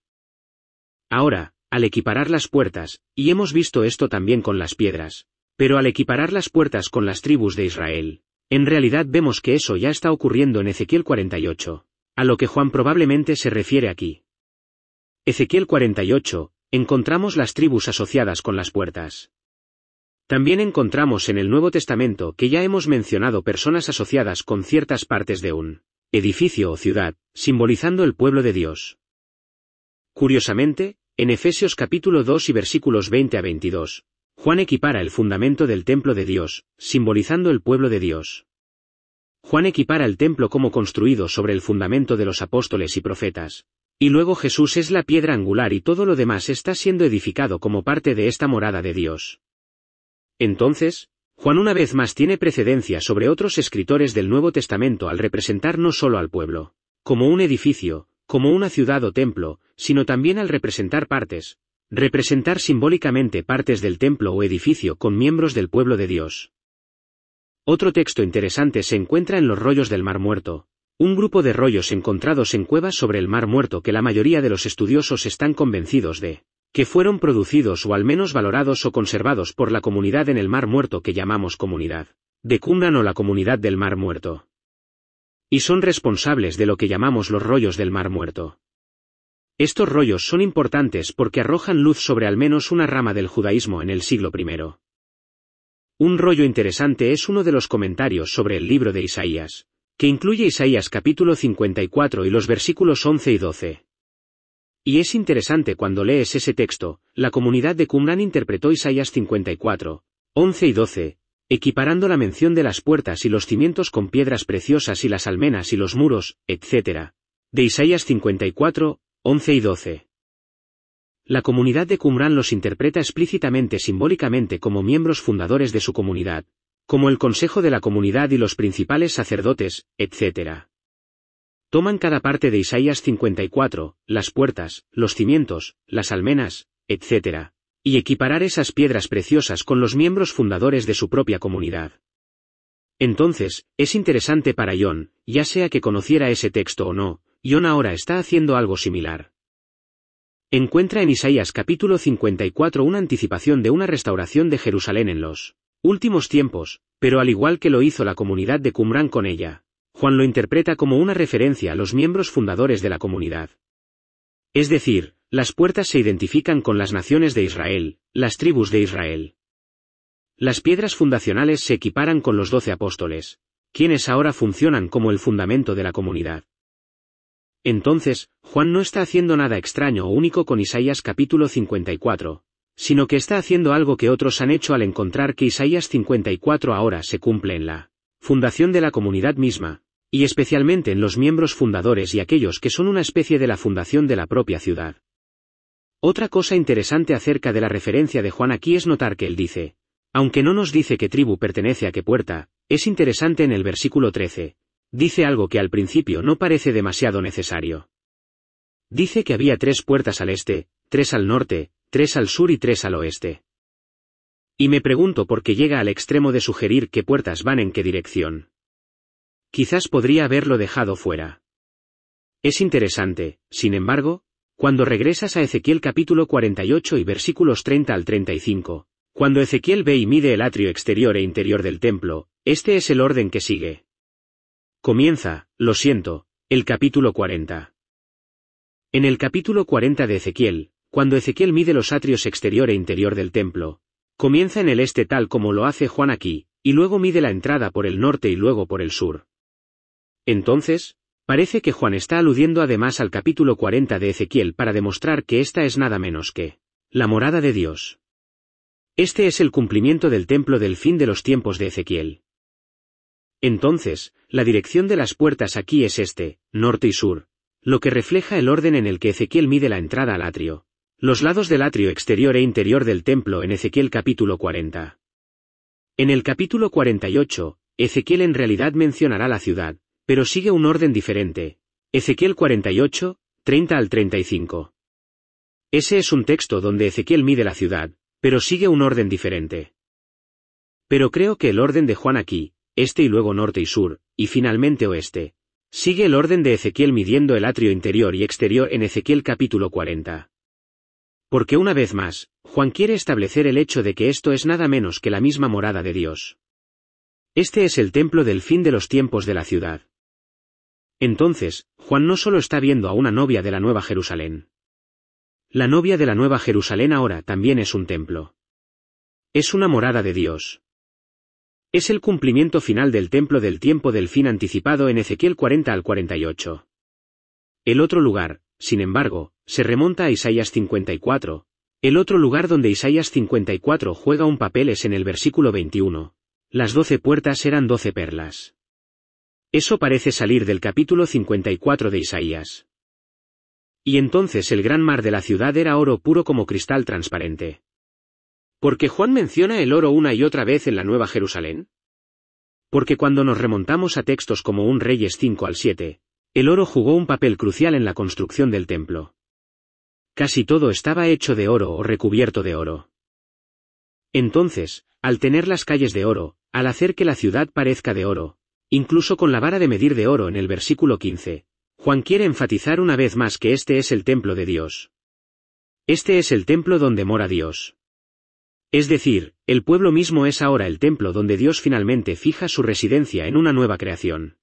Ahora, al equiparar las puertas, y hemos visto esto también con las piedras, pero al equiparar las puertas con las tribus de Israel, en realidad vemos que eso ya está ocurriendo en Ezequiel 48, a lo que Juan probablemente se refiere aquí. Ezequiel 48, encontramos las tribus asociadas con las puertas. También encontramos en el Nuevo Testamento que ya hemos mencionado personas asociadas con ciertas partes de un edificio o ciudad, simbolizando el pueblo de Dios. Curiosamente, en Efesios capítulo 2 y versículos 20 a 22, Juan equipara el fundamento del templo de Dios, simbolizando el pueblo de Dios. Juan equipara el templo como construido sobre el fundamento de los apóstoles y profetas, y luego Jesús es la piedra angular y todo lo demás está siendo edificado como parte de esta morada de Dios. Entonces, Juan una vez más tiene precedencia sobre otros escritores del Nuevo Testamento al representar no solo al pueblo, como un edificio, como una ciudad o templo, sino también al representar partes, representar simbólicamente partes del templo o edificio con miembros del pueblo de Dios. Otro texto interesante se encuentra en los rollos del Mar Muerto, un grupo de rollos encontrados en cuevas sobre el Mar Muerto que la mayoría de los estudiosos están convencidos de que fueron producidos o al menos valorados o conservados por la comunidad en el Mar Muerto que llamamos comunidad de Qumran o la comunidad del Mar Muerto. Y son responsables de lo que llamamos los rollos del Mar Muerto. Estos rollos son importantes porque arrojan luz sobre al menos una rama del judaísmo en el siglo I. Un rollo interesante es uno de los comentarios sobre el libro de Isaías, que incluye Isaías capítulo 54 y los versículos 11 y 12. Y es interesante cuando lees ese texto, la comunidad de Qumran interpretó Isaías 54, 11 y 12, equiparando la mención de las puertas y los cimientos con piedras preciosas y las almenas y los muros, etc., de Isaías 54, 11 y 12. La comunidad de Qumran los interpreta explícitamente simbólicamente como miembros fundadores de su comunidad, como el consejo de la comunidad y los principales sacerdotes, etc. Toman cada parte de Isaías 54, las puertas, los cimientos, las almenas, etc., y equiparar esas piedras preciosas con los miembros fundadores de su propia comunidad. Entonces, es interesante para John, ya sea que conociera ese texto o no, John ahora está haciendo algo similar. Encuentra en Isaías capítulo 54 una anticipación de una restauración de Jerusalén en los últimos tiempos, pero al igual que lo hizo la comunidad de Qumran con ella, Juan lo interpreta como una referencia a los miembros fundadores de la comunidad. Es decir, las puertas se identifican con las naciones de Israel, las tribus de Israel. Las piedras fundacionales se equiparan con los 12 apóstoles, quienes ahora funcionan como el fundamento de la comunidad. Entonces, Juan no está haciendo nada extraño o único con Isaías capítulo 54, sino que está haciendo algo que otros han hecho al encontrar que Isaías 54 ahora se cumple en la fundación de la comunidad misma, y especialmente en los miembros fundadores y aquellos que son una especie de la fundación de la propia ciudad. Otra cosa interesante acerca de la referencia de Juan aquí es notar que él dice, aunque no nos dice qué tribu pertenece a qué puerta, es interesante en el versículo 13, dice algo que al principio no parece demasiado necesario. Dice que había 3 puertas al este, 3 al norte, 3 al sur y 3 al oeste. Y me pregunto por qué llega al extremo de sugerir qué puertas van en qué dirección. Quizás podría haberlo dejado fuera. Es interesante, sin embargo, cuando regresas a Ezequiel capítulo 48 y versículos 30 al 35, cuando Ezequiel ve y mide el atrio exterior e interior del templo, este es el orden que sigue. Comienza, lo siento, el capítulo 40. En el capítulo 40 de Ezequiel, cuando Ezequiel mide los atrios exterior e interior del templo, comienza en el este tal como lo hace Juan aquí, y luego mide la entrada por el norte y luego por el sur. Entonces, parece que Juan está aludiendo además al capítulo 40 de Ezequiel para demostrar que esta es nada menos que la morada de Dios. Este es el cumplimiento del templo del fin de los tiempos de Ezequiel. Entonces, la dirección de las puertas aquí es este, norte y sur, lo que refleja el orden en el que Ezequiel mide la entrada al atrio. Los lados del atrio exterior e interior del templo en Ezequiel capítulo 40. En el capítulo 48, Ezequiel en realidad mencionará la ciudad, pero sigue un orden diferente. Ezequiel 48, 30 al 35. Ese es un texto donde Ezequiel mide la ciudad, pero sigue un orden diferente. Pero creo que el orden de Juan aquí, este y luego norte y sur, y finalmente oeste, sigue el orden de Ezequiel midiendo el atrio interior y exterior en Ezequiel capítulo 40. Porque una vez más, Juan quiere establecer el hecho de que esto es nada menos que la misma morada de Dios. Este es el templo del fin de los tiempos de la ciudad. Entonces, Juan no solo está viendo a una novia de la Nueva Jerusalén. La novia de la Nueva Jerusalén ahora también es un templo. Es una morada de Dios. Es el cumplimiento final del templo del tiempo del fin anticipado en Ezequiel 40 al 48. El otro lugar, sin embargo, se remonta a Isaías 54. El otro lugar donde Isaías 54 juega un papel es en el versículo 21. Las 12 puertas eran 12 perlas. Eso parece salir del capítulo 54 de Isaías. Y entonces el gran mar de la ciudad era oro puro como cristal transparente. ¿Por qué Juan menciona el oro una y otra vez en la Nueva Jerusalén? Porque cuando nos remontamos a textos como 1 Reyes 5 al 7, el oro jugó un papel crucial en la construcción del templo. Casi todo estaba hecho de oro o recubierto de oro. Entonces, al tener las calles de oro, al hacer que la ciudad parezca de oro, incluso con la vara de medir de oro en el versículo 15, Juan quiere enfatizar una vez más que este es el templo de Dios. Este es el templo donde mora Dios. Es decir, el pueblo mismo es ahora el templo donde Dios finalmente fija su residencia en una nueva creación.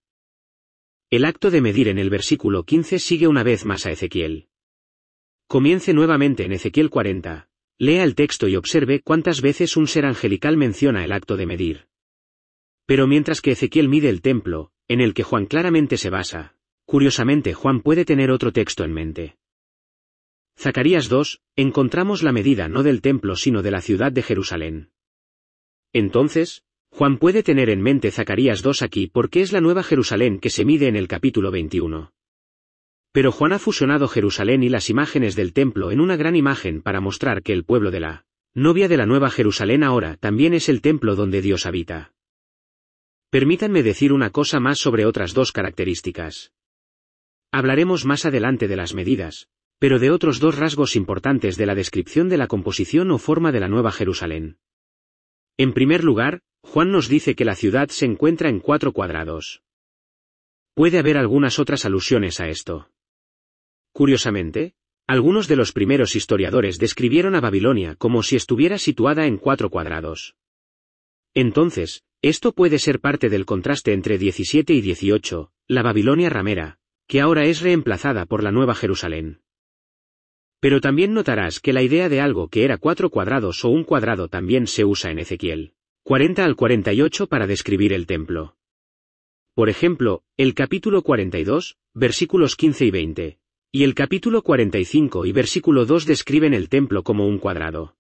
El acto de medir en el versículo 15 sigue una vez más a Ezequiel. Comience nuevamente en Ezequiel 40. Lea el texto y observe cuántas veces un ser angelical menciona el acto de medir. Pero mientras que Ezequiel mide el templo, en el que Juan claramente se basa, curiosamente Juan puede tener otro texto en mente. Zacarías 2, encontramos la medida no del templo sino de la ciudad de Jerusalén. Entonces, Juan puede tener en mente Zacarías 2 aquí porque es la nueva Jerusalén que se mide en el capítulo 21. Pero Juan ha fusionado Jerusalén y las imágenes del templo en una gran imagen para mostrar que el pueblo de la novia de la nueva Jerusalén ahora también es el templo donde Dios habita. Permítanme decir una cosa más sobre otras dos características. Hablaremos más adelante de las medidas, pero de otros dos rasgos importantes de la descripción de la composición o forma de la nueva Jerusalén. En primer lugar, Juan nos dice que la ciudad se encuentra en 4 cuadrados. Puede haber algunas otras alusiones a esto. Curiosamente, algunos de los primeros historiadores describieron a Babilonia como si estuviera situada en 4 cuadrados. Entonces, esto puede ser parte del contraste entre 17 y 18, la Babilonia ramera, que ahora es reemplazada por la Nueva Jerusalén. Pero también notarás que la idea de algo que era 4 cuadrados o un cuadrado también se usa en Ezequiel 40 al 48 para describir el templo. Por ejemplo, el capítulo 42, versículos 15 y 20, y el capítulo 45 y versículo 2 describen el templo como un cuadrado.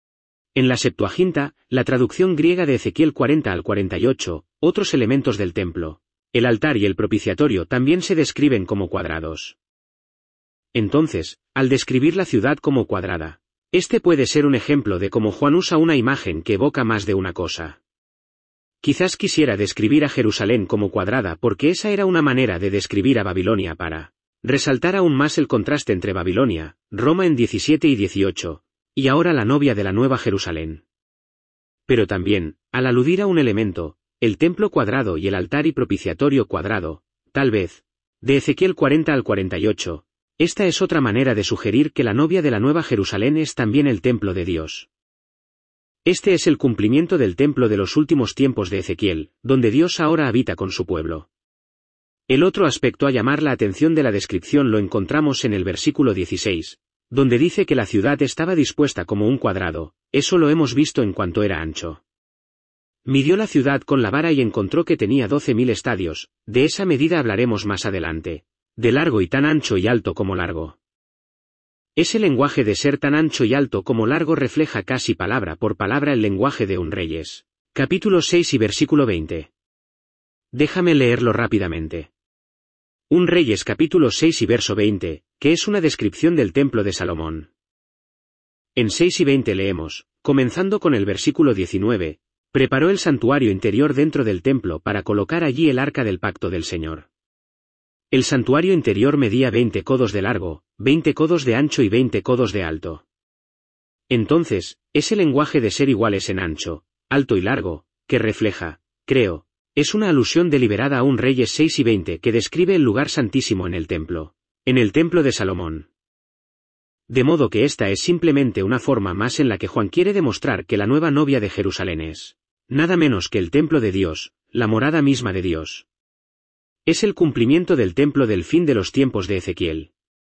En la Septuaginta, la traducción griega de Ezequiel 40 al 48, otros elementos del templo, el altar y el propiciatorio también se describen como cuadrados. Entonces, al describir la ciudad como cuadrada, este puede ser un ejemplo de cómo Juan usa una imagen que evoca más de una cosa. Quizás quisiera describir a Jerusalén como cuadrada porque esa era una manera de describir a Babilonia para resaltar aún más el contraste entre Babilonia, Roma en 17 y 18, y ahora la novia de la Nueva Jerusalén. Pero también, al aludir a un elemento, el templo cuadrado y el altar y propiciatorio cuadrado, tal vez, de Ezequiel 40 al 48, esta es otra manera de sugerir que la novia de la Nueva Jerusalén es también el templo de Dios. Este es el cumplimiento del templo de los últimos tiempos de Ezequiel, donde Dios ahora habita con su pueblo. El otro aspecto a llamar la atención de la descripción lo encontramos en el versículo 16, donde dice que la ciudad estaba dispuesta como un cuadrado, eso lo hemos visto en cuanto era ancho. Midió la ciudad con la vara y encontró que tenía 12.000 estadios, de esa medida hablaremos más adelante, de largo y tan ancho y alto como largo. Ese lenguaje de ser tan ancho y alto como largo refleja casi palabra por palabra el lenguaje de un Reyes, capítulo 6 y versículo 20. Déjame leerlo rápidamente. Un Reyes capítulo 6 y verso 20, que es una descripción del templo de Salomón. En 6 y 20 leemos, comenzando con el versículo 19, preparó el santuario interior dentro del templo para colocar allí el arca del pacto del Señor. El santuario interior medía 20 codos de largo, 20 codos de ancho y 20 codos de alto. Entonces, ese lenguaje de ser iguales en ancho, alto y largo, que refleja, creo, es una alusión deliberada a un Reyes 6 y 20 que describe el lugar santísimo en el templo de Salomón. De modo que esta es simplemente una forma más en la que Juan quiere demostrar que la nueva novia de Jerusalén es nada menos que el templo de Dios, la morada misma de Dios. Es el cumplimiento del templo del fin de los tiempos de Ezequiel.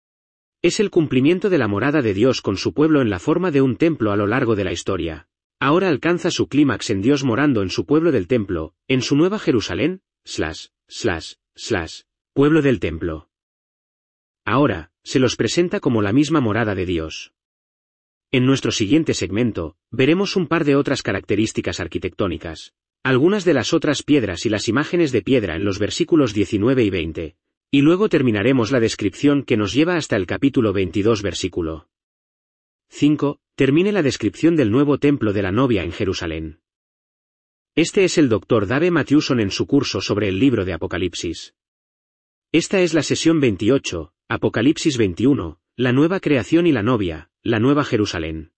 Es el cumplimiento de la morada de Dios con su pueblo en la forma de un templo a lo largo de la historia. Ahora alcanza su clímax en Dios morando en su pueblo del templo, en su nueva Jerusalén, pueblo del templo. Ahora, se los presenta como la misma morada de Dios. En nuestro siguiente segmento, veremos un par de otras características arquitectónicas, algunas de las otras piedras y las imágenes de piedra en los versículos 19 y 20, y luego terminaremos la descripción que nos lleva hasta el capítulo 22 versículo 5, termine la descripción del nuevo templo de la novia en Jerusalén. Este es el Dr. Dave Matthewson en su curso sobre el libro de Apocalipsis. Esta es la sesión 28, Apocalipsis 21, la nueva creación y la novia, la nueva Jerusalén.